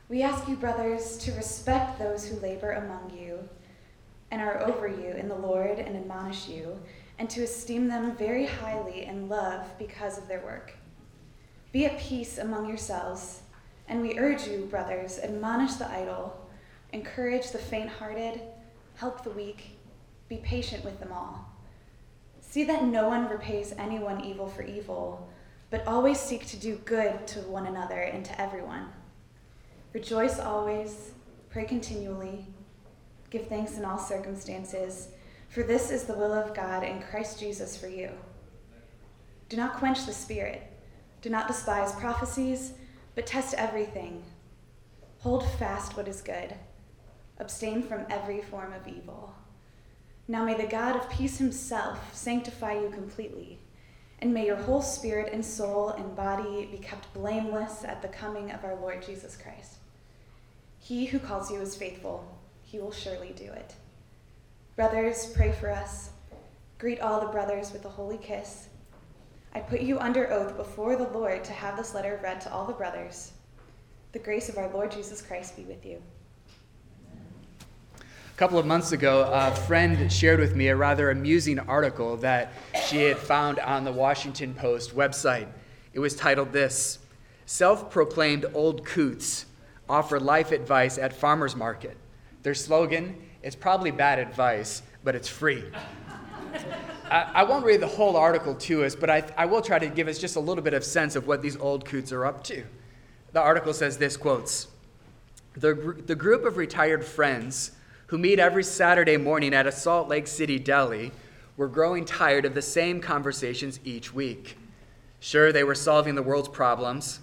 We ask you, brothers, to respect those who labor among you and are over you in the Lord and admonish you, and to esteem them very highly in love because of their work. Be at peace among yourselves, and we urge you, brothers, admonish the idle, encourage the faint-hearted, help the weak, be patient with them all. See that no one repays anyone evil for evil, but always seek to do good to one another and to everyone. Rejoice always, pray continually, give thanks in all circumstances, for this is the will of God in Christ Jesus for you. Do not quench the Spirit. Do not despise prophecies, but test everything. Hold fast what is good. Abstain from every form of evil. Now may the God of peace himself sanctify you completely, and may your whole spirit and soul and body be kept blameless at the coming of our Lord Jesus Christ. He who calls you is faithful. He will surely do it. Brothers, pray for us. Greet all the brothers with a holy kiss. I put you under oath before the Lord to have this letter read to all the brothers. The grace of our Lord Jesus Christ be with you. A couple of months ago, a friend shared with me a rather amusing article that she had found on the Washington Post website. It was titled this: Self-proclaimed old coots offer life advice at farmers market. Their slogan, it's probably bad advice, but it's free. I won't read the whole article to us, but I will try to give us just a little bit of sense of what these old coots are up to. The article says this, quotes, the group of retired friends who meet every Saturday morning at a Salt Lake City deli were growing tired of the same conversations each week. Sure, they were solving the world's problems,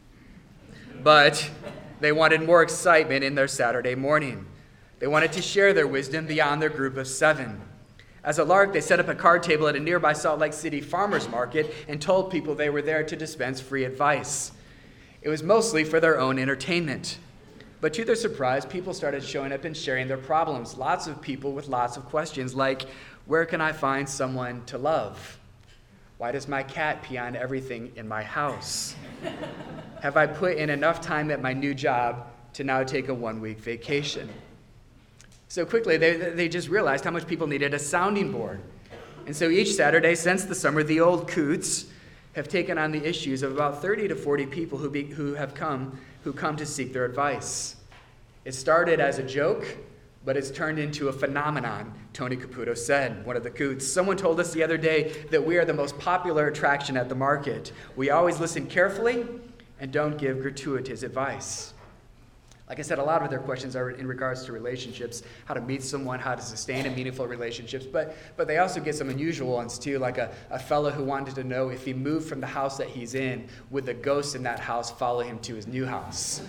but they wanted more excitement in their Saturday morning. They wanted to share their wisdom beyond their group of 7. As a lark, they set up a card table at a nearby Salt Lake City farmers market and told people they were there to dispense free advice. It was mostly for their own entertainment. But to their surprise, people started showing up and sharing their problems. Lots of people with lots of questions like, where can I find someone to love? Why does my cat pee on everything in my house? Have I put in enough time at my new job to now take a 1-week vacation? So quickly, they just realized how much people needed a sounding board. And so each Saturday since the summer, the old coots have taken on the issues of about 30 to 40 people who come to seek their advice. It started as a joke, but it's turned into a phenomenon, Tony Caputo said, one of the coots. Someone told us the other day that we are the most popular attraction at the market. We always listen carefully and don't give gratuitous advice. Like I said, a lot of their questions are in regards to relationships, how to meet someone, how to sustain a meaningful relationships, but they also get some unusual ones too, like a fellow who wanted to know if he moved from the house that he's in, would the ghost in that house follow him to his new house?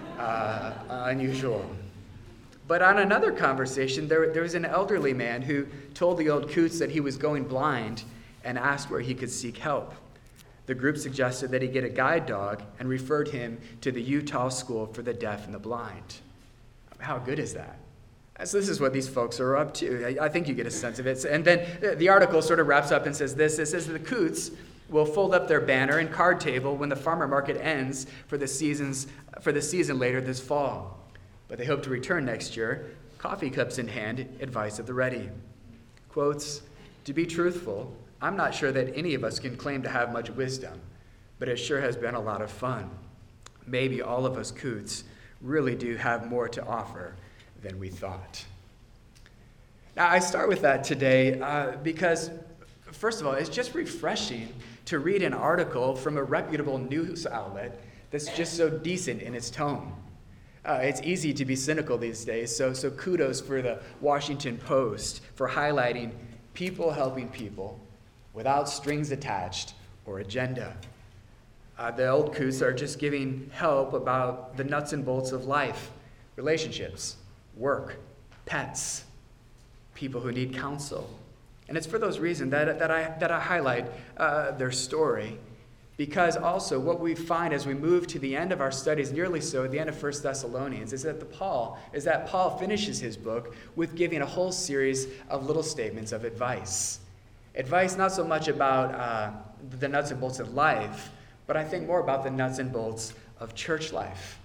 Unusual. But on another conversation, there was an elderly man who told the old coots that he was going blind and asked where he could seek help. The group suggested that he get a guide dog and referred him to the Utah School for the Deaf and the Blind. How good is that? So this is what these folks are up to. I think you get a sense of it. And then the article sort of wraps up and says this. It says the coots will fold up their banner and card table when the farmer market ends for the season later this fall. But they hope to return next year, coffee cups in hand, advice at the ready. Quotes, to be truthful, I'm not sure that any of us can claim to have much wisdom, but it sure has been a lot of fun. Maybe all of us coots really do have more to offer than we thought. Now, I start with that today because, first of all, it's just refreshing to read an article from a reputable news outlet that's just so decent in its tone. It's easy to be cynical these days, so kudos for the Washington Post for highlighting people helping people without strings attached or agenda. The old coots are just giving help about the nuts and bolts of life, relationships, work, pets, people who need counsel. And it's for those reasons that I highlight their story, because also what we find as we move to the end of our studies, nearly so at the end of 1 Thessalonians, is that Paul finishes his book with giving a whole series of little statements of advice. Advice not so much about the nuts and bolts of life, but I think more about the nuts and bolts of church life.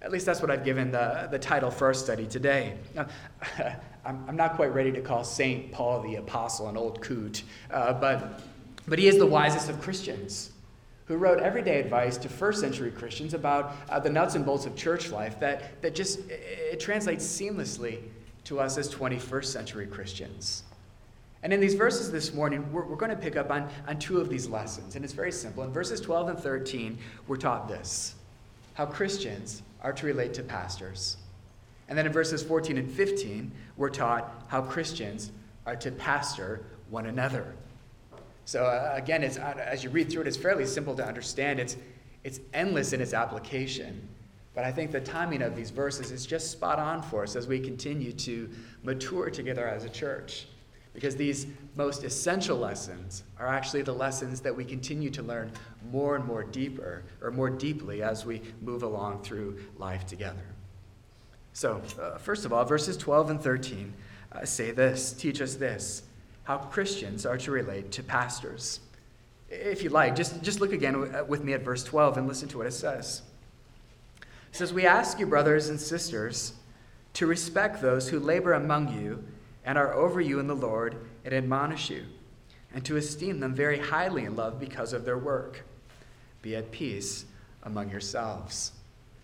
At least that's what I've given the title for our study today. Now, I'm not quite ready to call St. Paul the Apostle an old coot, but he is the wisest of Christians, who wrote everyday advice to first century Christians about the nuts and bolts of church life that just it translates seamlessly to us as 21st century Christians. And in these verses this morning, we're going to pick up on two of these lessons, and it's very simple. In verses 12 and 13, we're taught this, how Christians are to relate to pastors. And then in verses 14 and 15, we're taught how Christians are to pastor one another. So again, as you read through it, it's fairly simple to understand. It's endless in its application. But I think the timing of these verses is just spot on for us as we continue to mature together as a church. Because these most essential lessons are actually the lessons that we continue to learn more and more deeply as we move along through life together. So, first of all, verses 12 and 13 teach us this, how Christians are to relate to pastors. If you like, just look again with me at verse 12 and listen to what it says. It says, "We ask you, brothers and sisters, to respect those who labor among you and are over you in the Lord and admonish you, and to esteem them very highly in love because of their work. Be at peace among yourselves."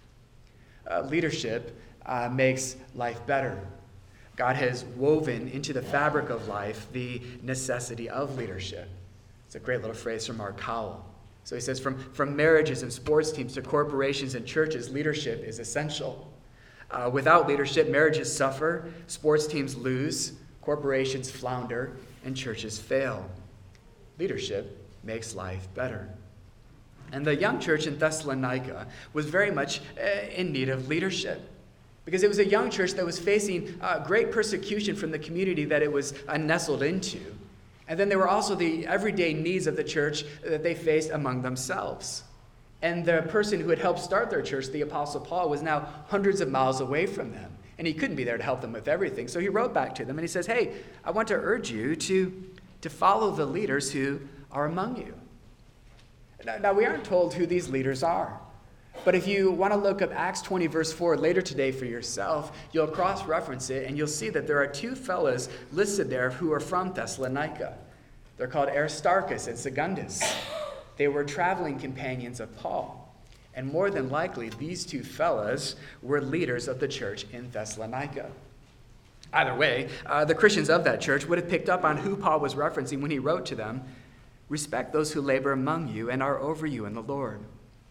Leadership makes life better. God has woven into the fabric of life the necessity of leadership. It's a great little phrase from Mark Howell. So he says, from marriages and sports teams to corporations and churches, leadership is essential. Without leadership, marriages suffer, sports teams lose, corporations flounder, and churches fail. Leadership makes life better. And the young church in Thessalonica was very much in need of leadership, because it was a young church that was facing great persecution from the community that it was nestled into. And then there were also the everyday needs of the church that they faced among themselves. And the person who had helped start their church, the Apostle Paul, was now hundreds of miles away from them. And he couldn't be there to help them with everything. So he wrote back to them and he says, "Hey, I want to urge you to follow the leaders who are among you." Now, we aren't told who these leaders are. But if you want to look up Acts 20, verse 4 later today for yourself, you'll cross-reference it and you'll see that there are two fellows listed there who are from Thessalonica. They're called Aristarchus and Secundus. They were traveling companions of Paul. And more than likely, these two fellows were leaders of the church in Thessalonica. Either way, the Christians of that church would have picked up on who Paul was referencing when he wrote to them, "Respect those who labor among you and are over you in the Lord."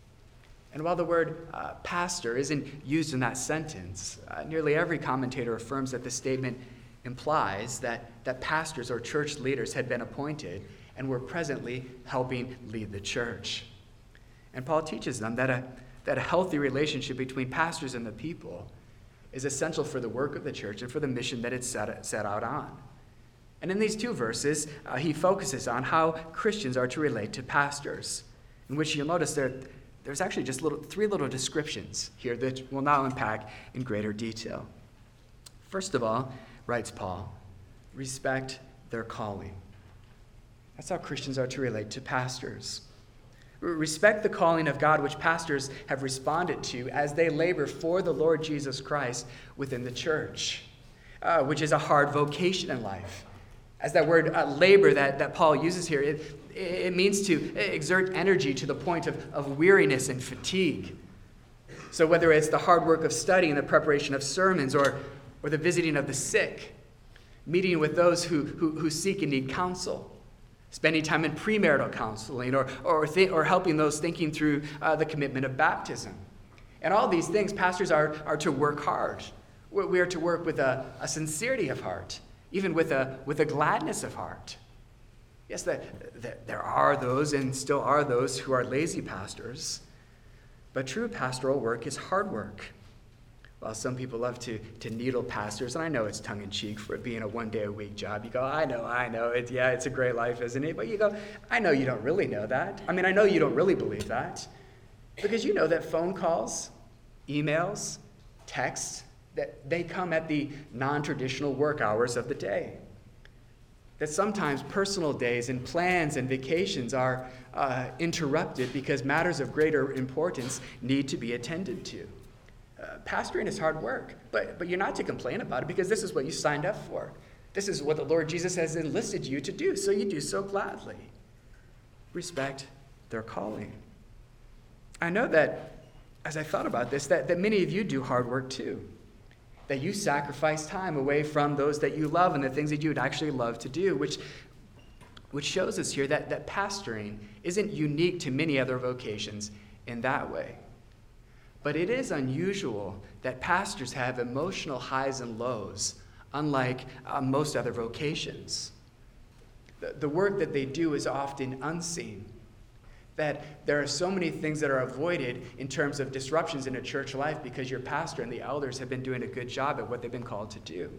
And while the word pastor isn't used in that sentence, nearly every commentator affirms that the statement implies that pastors or church leaders had been appointed and were presently helping lead the church. And Paul teaches them that a healthy relationship between pastors and the people is essential for the work of the church and for the mission that it's set out on. And in these two verses, he focuses on how Christians are to relate to pastors, in which you'll notice there's actually just three little descriptions here that we'll now unpack in greater detail. First of all, writes Paul, respect their calling. That's how Christians are to relate to pastors. Respect the calling of God which pastors have responded to as they labor for the Lord Jesus Christ within the church, which is a hard vocation in life. As that word labor that Paul uses here, it means to exert energy to the point of weariness and fatigue. So whether it's the hard work of studying, the preparation of sermons, or the visiting of the sick, meeting with those who seek and need counsel, spending time in premarital counseling, or helping those thinking through the commitment of baptism. And all these things, pastors are to work hard. We are to work with a sincerity of heart, even with a gladness of heart. Yes, there are those and still are those who are lazy pastors, but true pastoral work is hard work. While some people love to needle pastors, and I know it's tongue-in-cheek for it being a one-day-a-week job. You go, I know, it's a great life, isn't it? But you go, I know you don't really know that. I mean, I know you don't really believe that. Because you know that phone calls, emails, texts, that they come at the non-traditional work hours of the day. That sometimes personal days and plans and vacations are interrupted because matters of greater importance need to be attended to. Pastoring is hard work, but you're not to complain about it because this is what you signed up for. This is what the Lord Jesus has enlisted you to do, so you do so gladly. Respect their calling. I know that, as I thought about this, that many of you do hard work too. That you sacrifice time away from those that you love and the things that you would actually love to do, which shows us here that pastoring isn't unique to many other vocations in that way. But it is unusual that pastors have emotional highs and lows, unlike most other vocations. The work that they do is often unseen. That there are so many things that are avoided in terms of disruptions in a church life because your pastor and the elders have been doing a good job at what they've been called to do.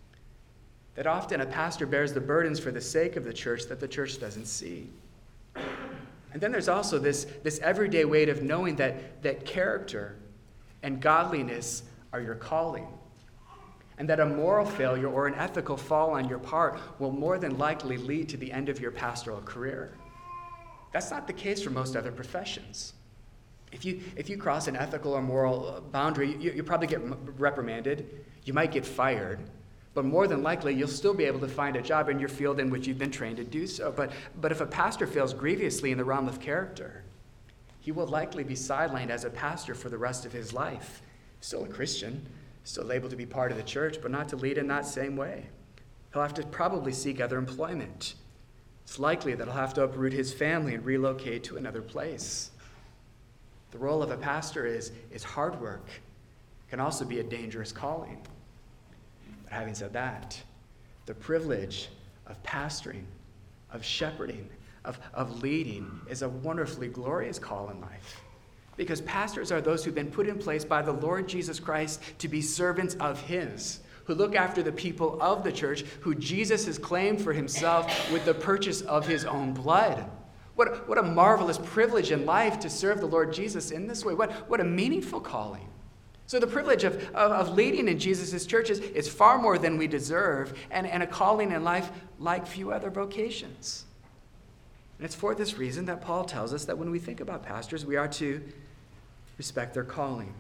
That often a pastor bears the burdens for the sake of the church that the church doesn't see. And then there's also this everyday weight of knowing that character and godliness are your calling. And that a moral failure or an ethical fall on your part will more than likely lead to the end of your pastoral career. That's not the case for most other professions. If you cross an ethical or moral boundary, you probably get reprimanded. You might get fired. But more than likely, you'll still be able to find a job in your field in which you've been trained to do so. But if a pastor fails grievously in the realm of character, he will likely be sidelined as a pastor for the rest of his life. Still a Christian, still able to be part of the church, but not to lead in that same way. He'll have to probably seek other employment. It's likely that he'll have to uproot his family and relocate to another place. The role of a pastor is hard work. It can also be a dangerous calling. But having said that, the privilege of pastoring, of shepherding, of leading is a wonderfully glorious call in life. Because pastors are those who've been put in place by the Lord Jesus Christ to be servants of his, who look after the people of the church, who Jesus has claimed for himself with the purchase of his own blood. What a marvelous privilege in life to serve the Lord Jesus in this way. What a meaningful calling. So the privilege of leading in Jesus' church is far more than we deserve, and a calling in life like few other vocations. And it's for this reason that Paul tells us that when we think about pastors, we are to respect their calling.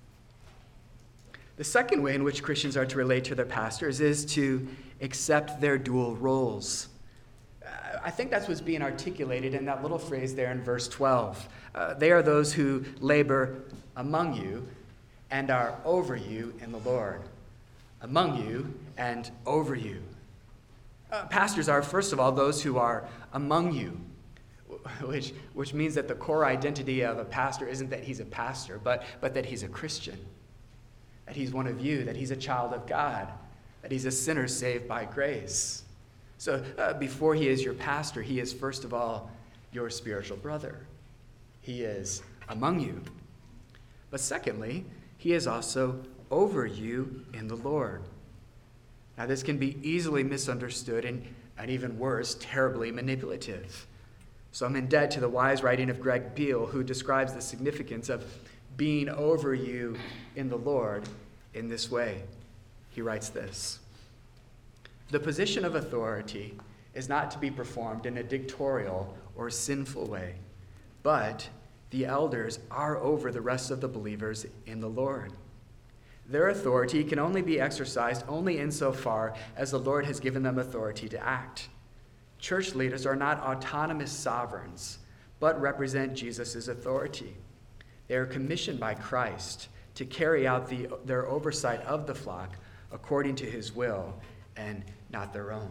The second way in which Christians are to relate to their pastors is to accept their dual roles. I think that's what's being articulated in that little phrase there in verse 12. They are those who labor among you and are over you in the Lord. Among you and over you. Pastors are, first of all, those who are among you, which means that the core identity of a pastor isn't that he's a pastor, but that he's a Christian. That he's one of you, that he's a child of God, that he's a sinner saved by grace. So before he is your pastor, he is first of all your spiritual brother. He is among you. But secondly, he is also over you in the Lord. Now this can be easily misunderstood and even worse, terribly manipulative. So I'm in debt to the wise writing of Greg Beale, who describes the significance of being over you in the Lord in this way. He writes this: the position of authority is not to be performed in a dictatorial or sinful way, but the elders are over the rest of the believers in the Lord. Their authority can only be exercised only insofar as the Lord has given them authority to act. Church leaders are not autonomous sovereigns, but represent Jesus' authority. They are commissioned by Christ to carry out their oversight of the flock according to his will and not their own.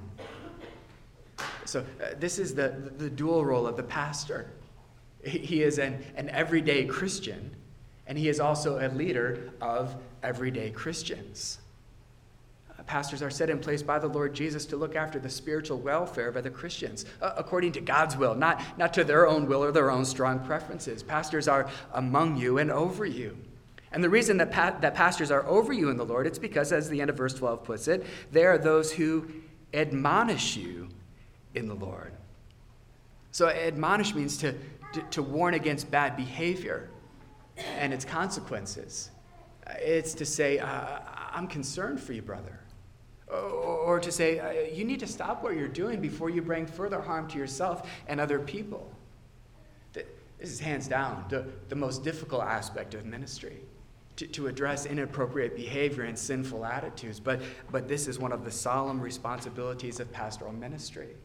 So this is the dual role of the pastor. He is an everyday Christian, and he is also a leader of everyday Christians. Pastors are set in place by the Lord Jesus to look after the spiritual welfare of other Christians, according to God's will, not to their own will or their own strong preferences. Pastors are among you and over you. And the reason that pastors are over you in the Lord, it's because, as the end of verse 12 puts it, they are those who admonish you in the Lord. So admonish means to warn against bad behavior and its consequences. It's to say, I'm concerned for you, brother. Or to say, you need to stop what you're doing before you bring further harm to yourself and other people. This is hands down the most difficult aspect of ministry. to address inappropriate behavior and sinful attitudes, but this is one of the solemn responsibilities of pastoral ministry.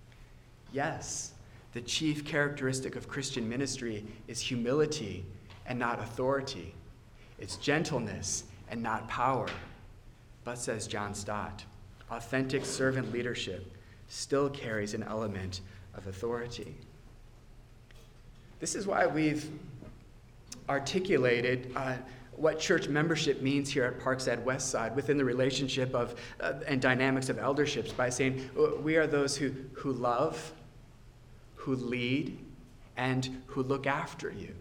Yes, the chief characteristic of Christian ministry is humility and not authority. It's gentleness and not power. But, says John Stott, authentic servant leadership still carries an element of authority. This is why we've articulated what church membership means here at Parkside Westside within the relationship of and dynamics of elderships by saying we are those who love, who lead, and who look after you.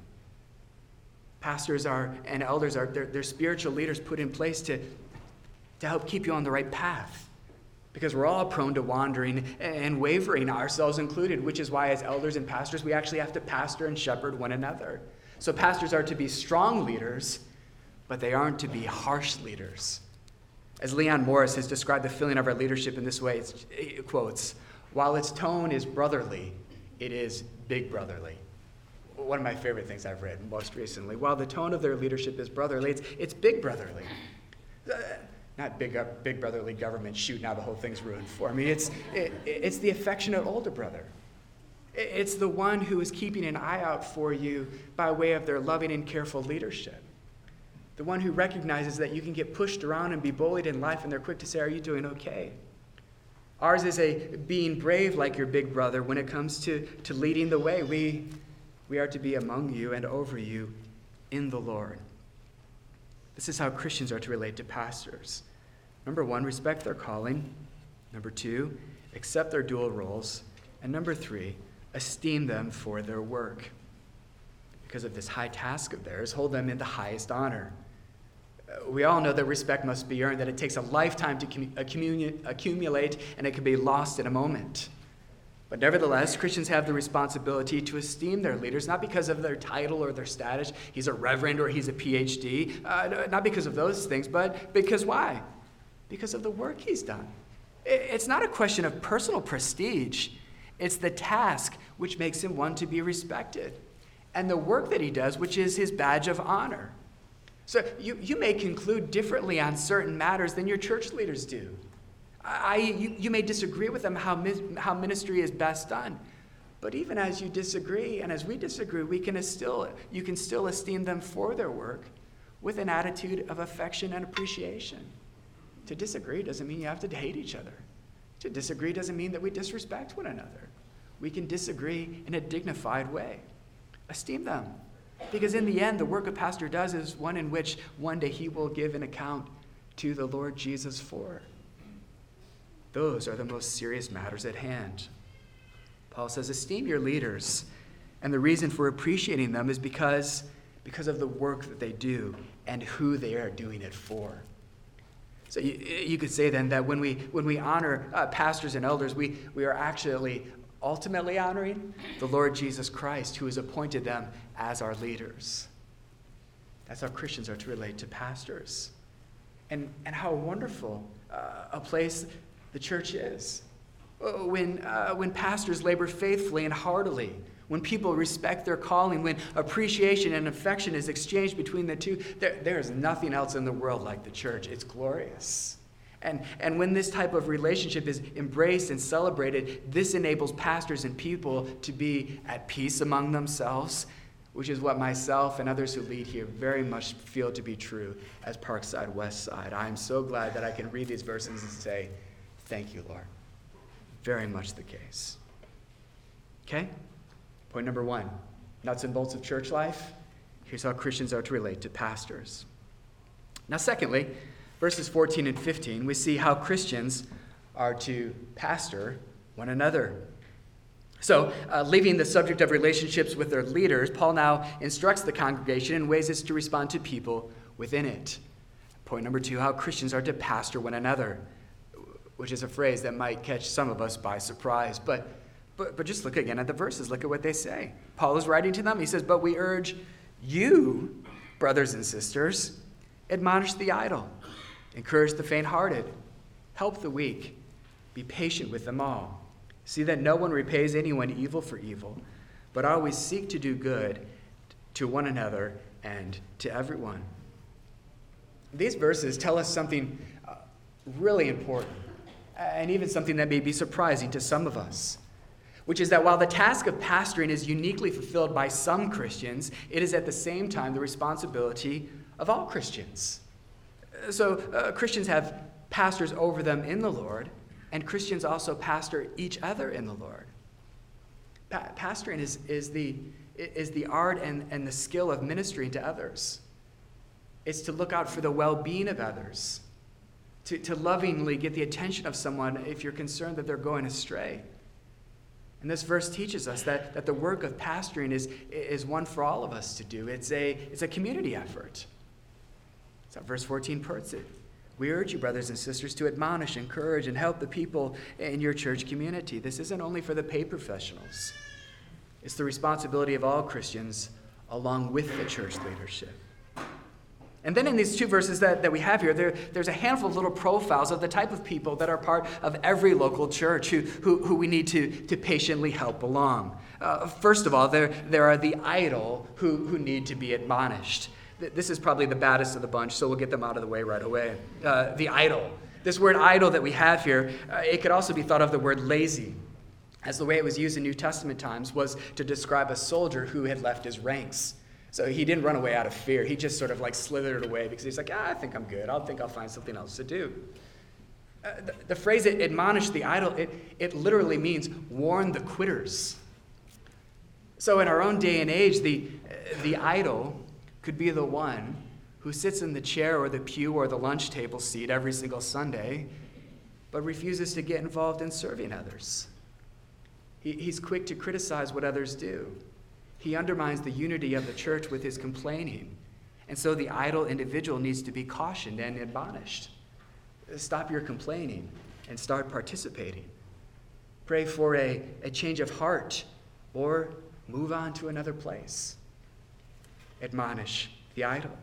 Pastors and elders they're spiritual leaders put in place to help keep you on the right path. Because we're all prone to wandering and wavering, ourselves included, which is why as elders and pastors, we actually have to pastor and shepherd one another. So pastors are to be strong leaders, but they aren't to be harsh leaders. As Leon Morris has described the feeling of our leadership in this way, it quotes, "While its tone is brotherly, it is big brotherly." One of my favorite things I've read most recently. While the tone of their leadership is brotherly, it's big brotherly. Not big brotherly government shooting now the whole thing's ruined for me. It's the affectionate older brother. It's the one who is keeping an eye out for you by way of their loving and careful leadership. The one who recognizes that you can get pushed around and be bullied in life, and they're quick to say, "Are you doing okay?" Ours is a being brave like your big brother when it comes to leading the way. We are to be among you and over you in the Lord. This is how Christians are to relate to pastors. Number 1, respect their calling. Number 2, accept their dual roles. And number 3, esteem them for their work. Because of this high task of theirs, hold them in the highest honor. We all know that respect must be earned, that it takes a lifetime to accumulate, and it can be lost in a moment. But nevertheless, Christians have the responsibility to esteem their leaders, not because of their title or their status. He's a reverend or he's a PhD. Not because of those things, but because why? Because of the work he's done. It's not a question of personal prestige. It's the task which makes him one to be respected, and the work that he does, which is his badge of honor. So you may conclude differently on certain matters than your church leaders do. You may disagree with them how ministry is best done. But even as you disagree, and as we disagree, you can still esteem them for their work with an attitude of affection and appreciation. To disagree doesn't mean you have to hate each other. To disagree doesn't mean that we disrespect one another. We can disagree in a dignified way. Esteem them. Because in the end, the work a pastor does is one in which one day he will give an account to the Lord Jesus for. Those are the most serious matters at hand. Paul says, esteem your leaders. And the reason for appreciating them is because of the work that they do and who they are doing it for. So you could say then that when we honor pastors and elders, we are actually ultimately honoring the Lord Jesus Christ, who has appointed them as our leaders. That's how Christians are to relate to pastors. And how wonderful a place the church is. When pastors labor faithfully and heartily, when people respect their calling, when appreciation and affection is exchanged between the two, there is nothing else in the world like the church. It's glorious. And when this type of relationship is embraced and celebrated, this enables pastors and people to be at peace among themselves, which is what myself and others who lead here very much feel to be true as Parkside Westside. I am so glad that I can read these verses and say, thank you, Lord. Very much the case. Okay? Point number 1, nuts and bolts of church life. Here's how Christians are to relate to pastors. Now, secondly, verses 14 and 15, we see how Christians are to pastor one another. So, leaving the subject of relationships with their leaders, Paul now instructs the congregation in ways it's to respond to people within it. Point number 2, how Christians are to pastor one another, which is a phrase that might catch some of us by surprise. But just look again at the verses. Look at what they say. Paul is writing to them. He says, but we urge you, brothers and sisters, admonish the idle, encourage the faint-hearted, help the weak, be patient with them all. See that no one repays anyone evil for evil, but always seek to do good to one another and to everyone. These verses tell us something really important, and even something that may be surprising to some of us, which is that while the task of pastoring is uniquely fulfilled by some Christians, it is at the same time the responsibility of all Christians. So Christians have pastors over them in the Lord, and Christians also pastor each other in the Lord. Pastoring is the art and the skill of ministering to others. It's to look out for the well-being of others, to lovingly get the attention of someone if you're concerned that they're going astray. And this verse teaches us that the work of pastoring is one for all of us to do. It's a community effort. That's how verse 14 puts it. We urge you, brothers and sisters, to admonish, encourage, and help the people in your church community. This isn't only for the paid professionals. It's the responsibility of all Christians along with the church leadership. And then in these two verses that we have here, there's a handful of little profiles of the type of people that are part of every local church who we need to patiently help along. First of all, there are the idle who need to be admonished. This is probably the baddest of the bunch, so we'll get them out of the way right away. The idle. This word idle that we have here, it could also be thought of the word lazy, as the way it was used in New Testament times was to describe a soldier who had left his ranks. So he didn't run away out of fear. He just sort of like slithered away because he's like, I think I'm good. I think I'll find something else to do. The phrase admonish the idle, it literally means warn the quitters. So in our own day and age, the idle could be the one who sits in the chair or the pew or the lunch table seat every single Sunday, but refuses to get involved in serving others. He's quick to criticize what others do. He undermines the unity of the church with his complaining. And so the idle individual needs to be cautioned and admonished. Stop your complaining and start participating. Pray for a change of heart or move on to another place. Admonish the idle.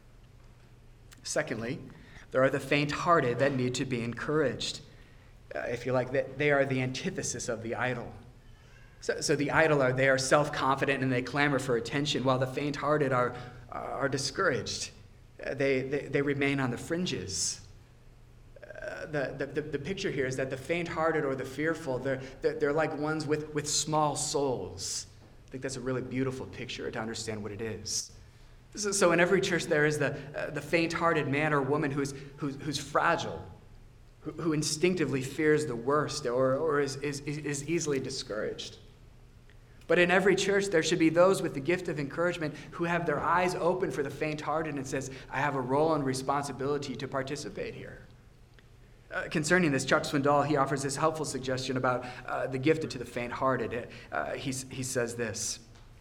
Secondly, there are the faint-hearted that need to be encouraged. If you like, they are the antithesis of the idle. So the idle they are self-confident and they clamor for attention, while the faint-hearted are discouraged. They remain on the fringes. The picture here is that the faint-hearted or the fearful, they're like ones with small souls. I think that's a really beautiful picture to understand what it is. So in every church there is the faint-hearted man or woman who's fragile, who instinctively fears the worst or is easily discouraged. But in every church, there should be those with the gift of encouragement who have their eyes open for the faint-hearted and says, I have a role and responsibility to participate here. Concerning this, Chuck Swindoll, he offers this helpful suggestion about the gifted to the faint-hearted. He says this.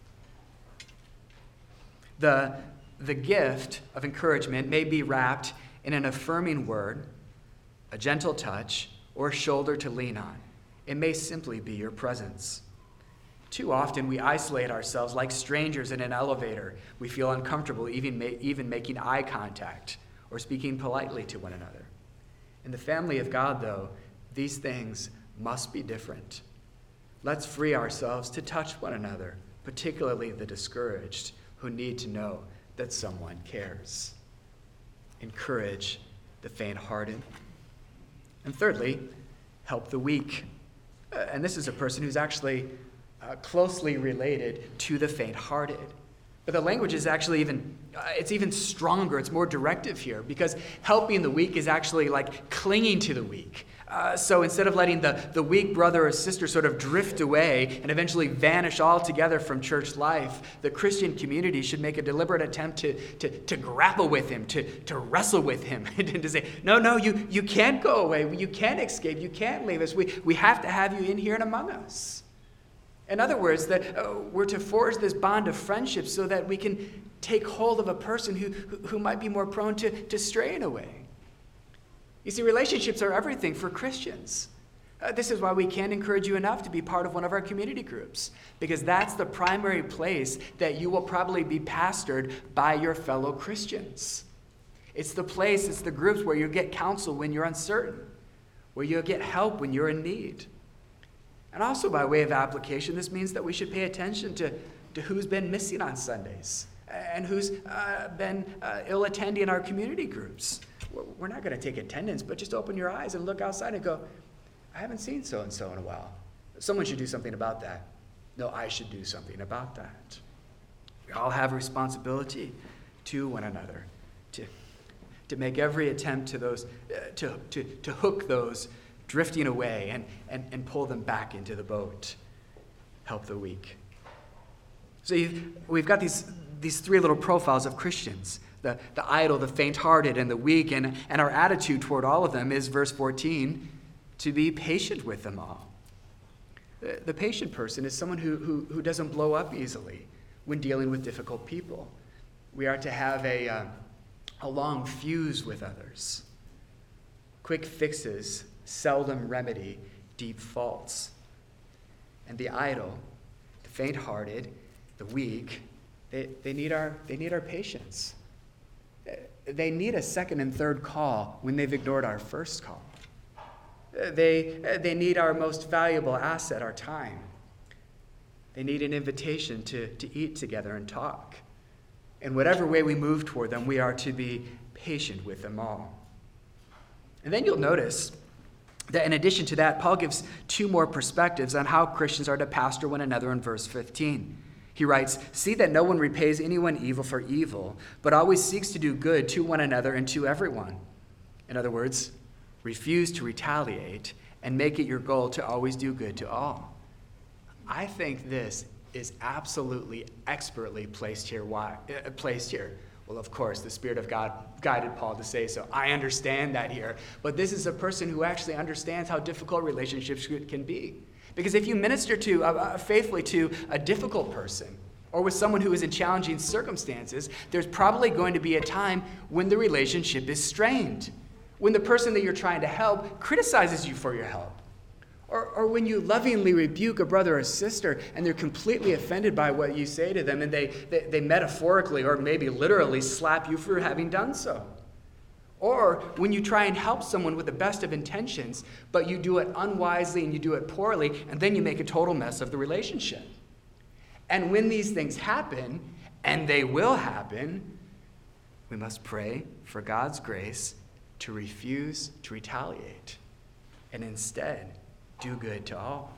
The gift of encouragement may be wrapped in an affirming word, a gentle touch, or a shoulder to lean on. It may simply be your presence. Too often we isolate ourselves like strangers in an elevator. We feel uncomfortable even making eye contact or speaking politely to one another. In the family of God, though, these things must be different. Let's free ourselves to touch one another, particularly the discouraged who need to know that someone cares. Encourage the faint-hearted. And thirdly, help the weak. And this is a person who's actually closely related to the faint-hearted. But the language is actually even stronger. It's more directive here because helping the weak is actually like clinging to the weak. So instead of letting the weak brother or sister sort of drift away and eventually vanish altogether from church life, the Christian community should make a deliberate attempt to grapple with him, to wrestle with him, and to say, no, you can't go away. You can't escape. You can't leave us. We have to have you in here and among us. In other words, that we're to forge this bond of friendship so that we can take hold of a person who might be more prone to straying away. You see, relationships are everything for Christians. This is why we can't encourage you enough to be part of one of our community groups, because that's the primary place that you will probably be pastored by your fellow Christians. It's the groups where you get counsel when you're uncertain, where you'll get help when you're in need. And also by way of application, this means that we should pay attention to who's been missing on Sundays. and who's been ill attending our community groups. We're not going to take attendance, but just open your eyes and look outside and go, I haven't seen so-and-so in a while. Someone should do something about that. No, I should do something about that. We all have a responsibility to one another, to make every attempt to hook those drifting away and pull them back into the boat. Help the weak. So we've got these three little profiles of Christians, the idle, the faint-hearted, and the weak, and our attitude toward all of them is, verse 14, to be patient with them all. The patient person is someone who doesn't blow up easily when dealing with difficult people. We are to have a long fuse with others. Quick fixes seldom remedy deep faults. And the idle, the faint-hearted, the weak, they need our patience. They need a second and third call when they've ignored our first call. They need our most valuable asset, our time. They need an invitation to eat together and talk. In whatever way we move toward them, we are to be patient with them all. And then you'll notice that in addition to that, Paul gives two more perspectives on how Christians are to pastor one another in verse 15. He writes, "See that no one repays anyone evil for evil, but always seeks to do good to one another and to everyone." In other words, refuse to retaliate and make it your goal to always do good to all. I think this is absolutely expertly placed here. Why? Well, of course, the Spirit of God guided Paul to say so. I understand that here. But this is a person who actually understands how difficult relationships can be. Because if you minister faithfully to a difficult person or with someone who is in challenging circumstances, there's probably going to be a time when the relationship is strained, when the person that you're trying to help criticizes you for your help, or when you lovingly rebuke a brother or sister and they're completely offended by what you say to them and they metaphorically or maybe literally slap you for having done so. Or when you try and help someone with the best of intentions, but you do it unwisely and you do it poorly, and then you make a total mess of the relationship. And when these things happen, and they will happen, we must pray for God's grace to refuse to retaliate and instead do good to all.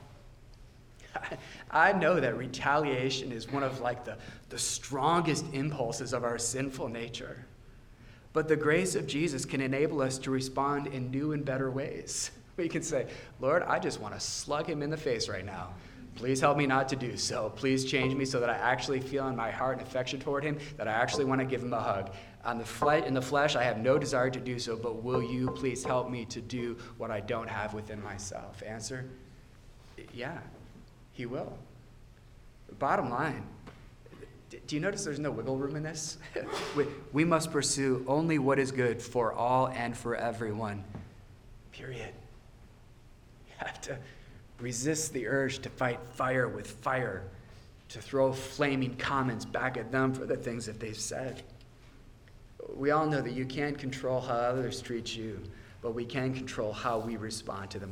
I know that retaliation is one of the strongest impulses of our sinful nature. But the grace of Jesus can enable us to respond in new and better ways. We can say, Lord, I just want to slug him in the face right now. Please help me not to do so. Please change me so that I actually feel in my heart an affection toward him, that I actually want to give him a hug. In the flesh, I have no desire to do so, but will you please help me to do what I don't have within myself? Answer, yeah, he will. Bottom line, do you notice there's no wiggle room in this? We must pursue only what is good for all and for everyone. Period. You have to resist the urge to fight fire with fire, to throw flaming comments back at them for the things that they've said. We all know that you can't control how others treat you, but we can control how we respond to them.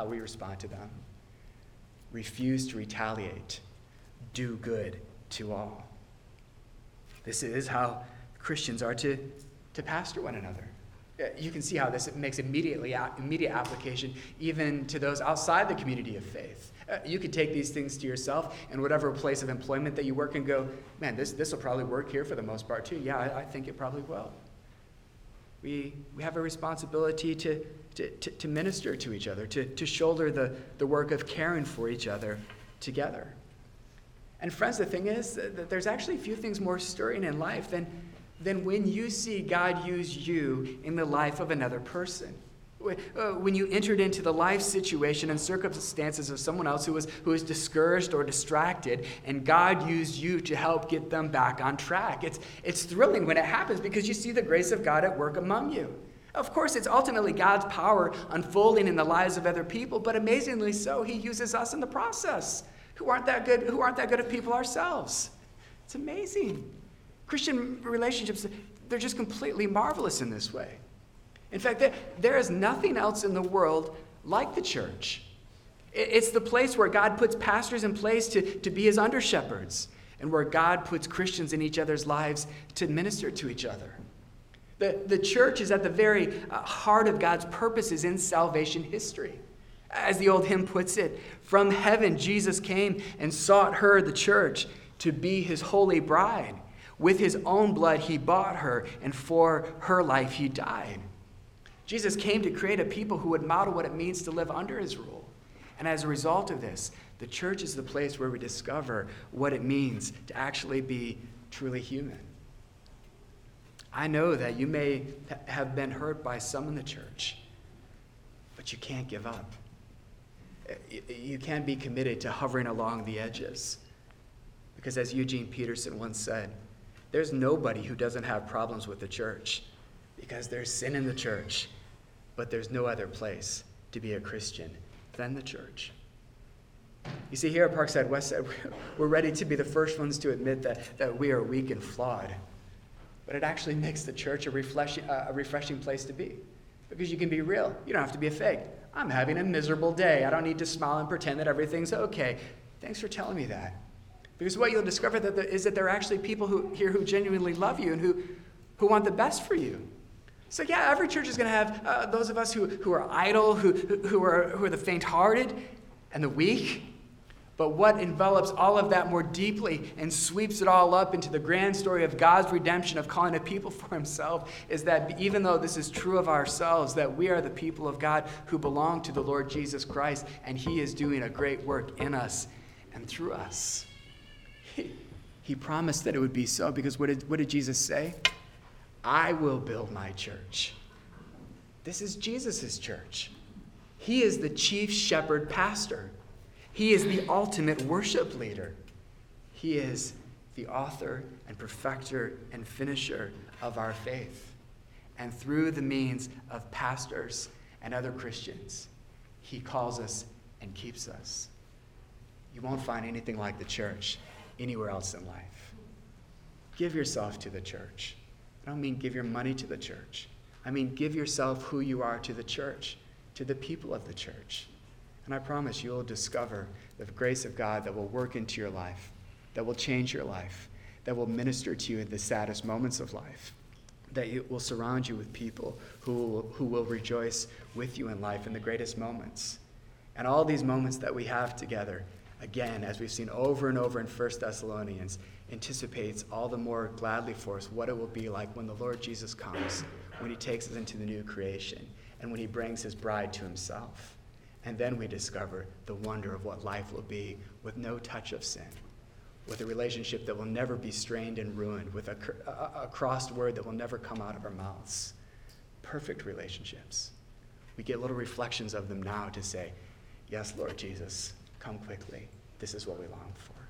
Refuse to retaliate. Do good to all. This is how Christians are to pastor one another. You can see how this makes immediate application even to those outside the community of faith. You could take these things to yourself in whatever place of employment that you work and go, man, this will probably work here for the most part too. Yeah, I think it probably will. We have a responsibility to minister to each other, to shoulder the work of caring for each other together. And friends, the thing is that there's actually few things more stirring in life than when you see God use you in the life of another person. When you entered into the life situation and circumstances of someone else who was discouraged or distracted, and God used you to help get them back on track. It's thrilling when it happens because you see the grace of God at work among you. Of course, it's ultimately God's power unfolding in the lives of other people, but amazingly so, he uses us in the process. Who aren't that good of people ourselves. It's amazing. Christian relationships, they're just completely marvelous in this way. In fact, there is nothing else in the world like the church. It's the place where God puts pastors in place to be his under-shepherds. and where God puts Christians in each other's lives to minister to each other. The church is at the very heart of God's purposes in salvation history. As the old hymn puts it, from heaven Jesus came and sought her, the church, to be his holy bride. With his own blood he bought her, and for her life he died. Jesus came to create a people who would model what it means to live under his rule. And as a result of this, the church is the place where we discover what it means to actually be truly human. I know that you may have been hurt by some in the church, but you can't give up. You can't be committed to hovering along the edges. Because as Eugene Peterson once said, there's nobody who doesn't have problems with the church, because there's sin in the church, but there's no other place to be a Christian than the church. You see, here at Parkside Westside, we're ready to be the first ones to admit that we are weak and flawed. But it actually makes the church a refreshing place to be. Because you can be real. You don't have to be a fake. I'm having a miserable day. I don't need to smile and pretend that everything's okay. Thanks for telling me that. Because what you'll discover is that there are actually people here who genuinely love you and who want the best for you. So yeah, every church is going to have those of us who are idle, who are the faint-hearted and the weak. But what envelops all of that more deeply and sweeps it all up into the grand story of God's redemption, of calling a people for himself, is that even though this is true of ourselves, that we are the people of God who belong to the Lord Jesus Christ, and he is doing a great work in us and through us. He promised that it would be so, because what did Jesus say? I will build my church. This is Jesus' church. He is the chief shepherd pastor. He is the ultimate worship leader. He is the author and perfecter and finisher of our faith. And through the means of pastors and other Christians, he calls us and keeps us. You won't find anything like the church anywhere else in life. Give yourself to the church. I don't mean give your money to the church. I mean give yourself who you are to the church, to the people of the church. And I promise you will discover the grace of God that will work into your life, that will change your life, that will minister to you in the saddest moments of life, that it will surround you with people who will rejoice with you in life in the greatest moments. And all these moments that we have together, again, as we've seen over and over in 1 Thessalonians, anticipates all the more gladly for us what it will be like when the Lord Jesus comes, when he takes us into the new creation, and when he brings his bride to himself. And then we discover the wonder of what life will be with no touch of sin, with a relationship that will never be strained and ruined, with a crossed word that will never come out of our mouths. Perfect relationships. We get little reflections of them now to say, yes, Lord Jesus, come quickly. This is what we long for.